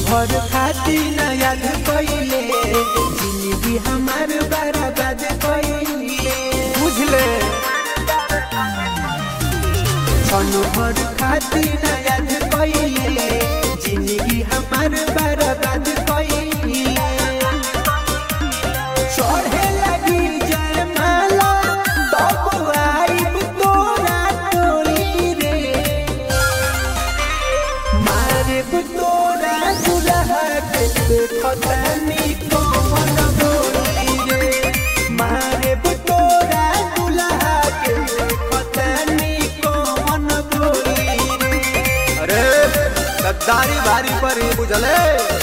भर खाती न याद कइले जिंदगी हमार बर्बाद कइले बुझले भर खाती न याद कइले जिंदगी हमार बर्बाद कइले चढ़े लगी जयमाला तब आइब तोरा टोली रे मारे तोरा दुल्हा के खतनी कौन बोली रे मारे तोरा दुल्हा के खतनी कौन बोली रे। अरे गद्दारी भारी पर ही बुझले।